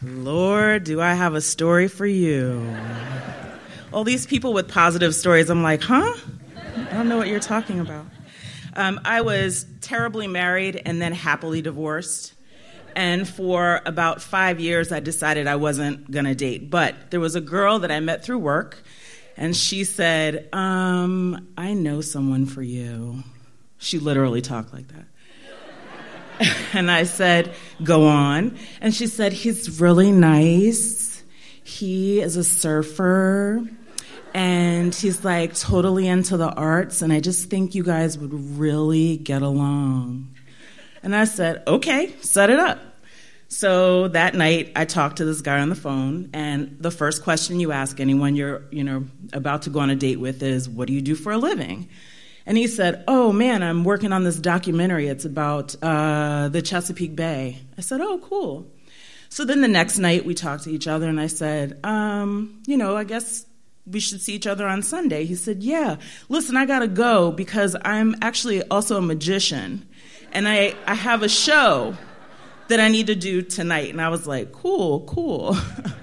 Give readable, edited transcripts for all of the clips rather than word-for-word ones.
Lord, do I have a story for you. All these people with positive stories, I'm like, huh? I don't know what you're talking about. I was terribly married and then happily divorced. And for about 5 years, I decided I wasn't going to date. But there was a girl that I met through work, and she said, I know someone for you. She literally talked like that. And I said, go on. And she said, he's really nice. He is a surfer. And he's like totally into the arts. And I just think you guys would really get along. And I said, okay, set it up. So that night I talked to this guy on the phone. And the first question you ask anyone you're about to go on a date with is, what do you do for a living? And he said, oh, man, I'm working on this documentary. It's about the Chesapeake Bay. I said, oh, cool. So then the next night we talked to each other, and I said, I guess we should see each other on Sunday. He said, yeah, listen, I got to go because I'm actually also a magician, and I have a show that I need to do tonight. And I was like, cool.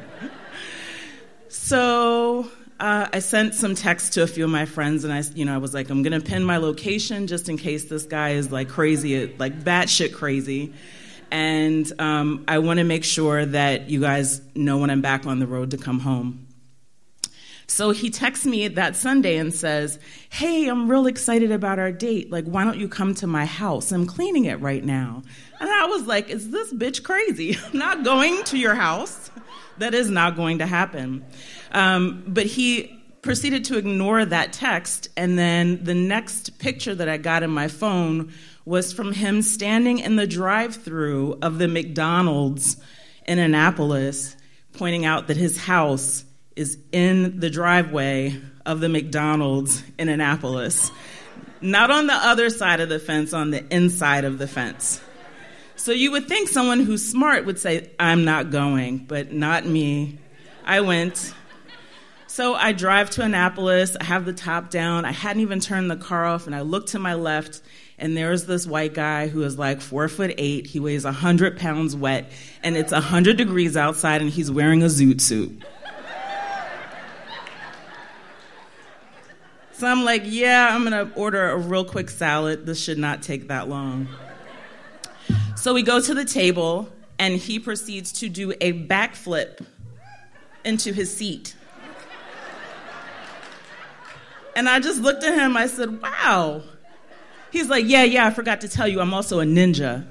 So I sent some texts to a few of my friends, and I was like, I'm going to pin my location just in case this guy is like crazy, like batshit crazy. And I want to make sure that you guys know when I'm back on the road to come home. So he texts me that Sunday and says, hey, I'm real excited about our date. Like, why don't you come to my house? I'm cleaning it right now. And I was like, is this bitch crazy? I'm not going to your house. That is not going to happen. But he proceeded to ignore that text, and then the next picture that I got in my phone was from him standing in the drive-thru of the McDonald's in Annapolis, pointing out that his house is in the driveway of the McDonald's in Annapolis. Not on the other side of the fence, on the inside of the fence. So you would think someone who's smart would say, I'm not going, but not me. I went. So I drive to Annapolis. I have the top down. I hadn't even turned the car off, and I look to my left, and there's this white guy who is like 4'8". He weighs 100 pounds wet, and it's 100 degrees outside, and he's wearing a zoot suit. So I'm like, yeah, I'm going to order a real quick salad. This should not take that long. So we go to the table, and he proceeds to do a backflip into his seat. And I just looked at him. I said, wow. He's like, yeah, I forgot to tell you, I'm also a ninja.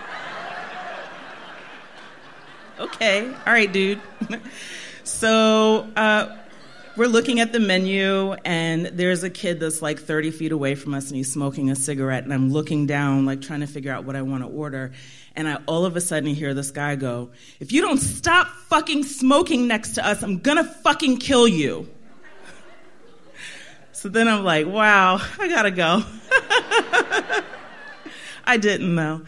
Okay, all right, dude. So we're looking at the menu, and there's a kid that's like 30 feet away from us, and he's smoking a cigarette, and I'm looking down, like trying to figure out what I want to order, and I all of a sudden hear this guy go, if you don't stop fucking smoking next to us, I'm gonna fucking kill you. So then I'm like, wow, I gotta go. I didn't, though.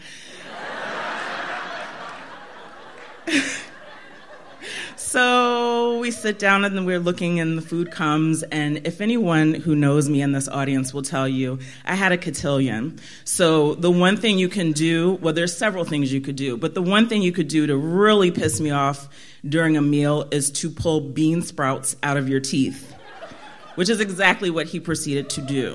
So we sit down, and then we're looking, and the food comes, and if anyone who knows me in this audience will tell you, I had a cotillion. So the one thing you can do, well, there's several things you could do, but the one thing you could do to really piss me off during a meal is to pull bean sprouts out of your teeth, which is exactly what he proceeded to do.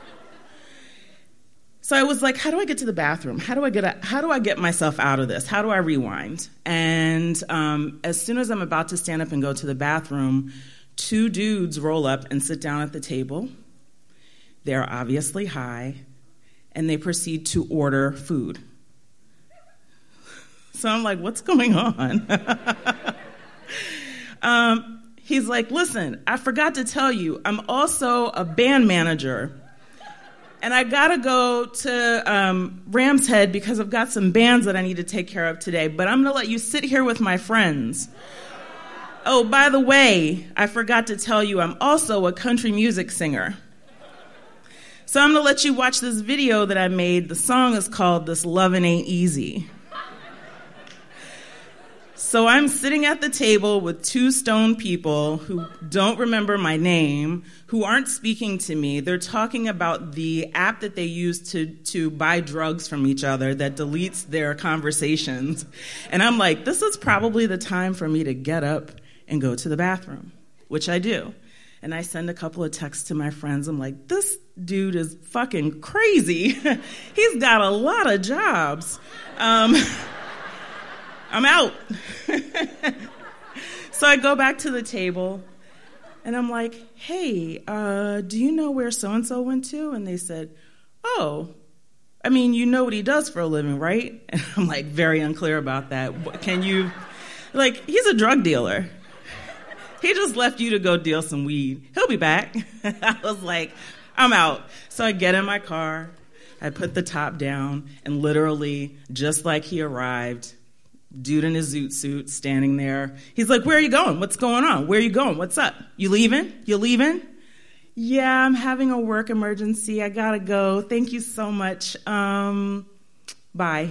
So I was like, how do I get to the bathroom? How do I get myself out of this? How do I rewind? And as soon as I'm about to stand up and go to the bathroom, two dudes roll up and sit down at the table. They're obviously high, and they proceed to order food. So I'm like, what's going on? He's like, listen, I forgot to tell you, I'm also a band manager. And I got to go to Ram's Head because I've got some bands that I need to take care of today. But I'm going to let you sit here with my friends. Oh, by the way, I forgot to tell you, I'm also a country music singer. So I'm going to let you watch this video that I made. The song is called This Lovin' Ain't Easy. So I'm sitting at the table with two stone people who don't remember my name, who aren't speaking to me. They're talking about the app that they use to buy drugs from each other that deletes their conversations. And I'm like, this is probably the time for me to get up and go to the bathroom, which I do. And I send a couple of texts to my friends. I'm like, this dude is fucking crazy. He's got a lot of jobs. I'm out. So I go back to the table, and I'm like, hey, do you know where so-and-so went to? And they said, oh, I mean, you know what he does for a living, right? And I'm like, very unclear about that. Can you, like, he's a drug dealer. He just left you to go deal some weed. He'll be back. I was like, I'm out. So I get in my car, I put the top down, and literally, just like he arrived, dude in his zoot suit standing there. He's like, where are you going? What's going on? Where are you going? What's up? You leaving? You leaving? Yeah, I'm having a work emergency. I gotta go. Thank you so much. Bye.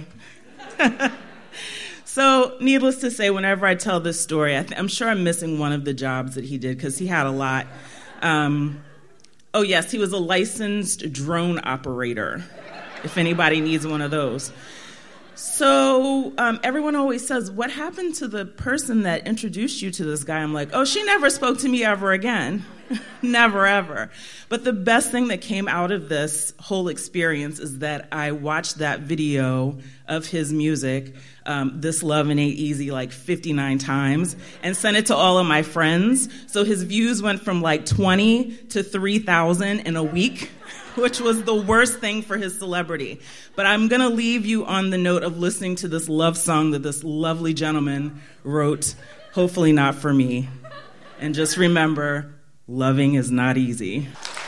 So needless to say, whenever I tell this story, I'm sure I'm missing one of the jobs that he did because he had a lot. Oh, yes, he was a licensed drone operator, if anybody needs one of those. So everyone always says, what happened to the person that introduced you to this guy? I'm like, oh, she never spoke to me ever again. Never, ever. But the best thing that came out of this whole experience is that I watched that video of his music, This Lovin' Ain't Easy, like 59 times, and sent it to all of my friends. So his views went from like 20 to 3,000 in a week, which was the worst thing for his celebrity. But I'm going to leave you on the note of listening to this love song that this lovely gentleman wrote, hopefully not for me. And just remember, loving is not easy.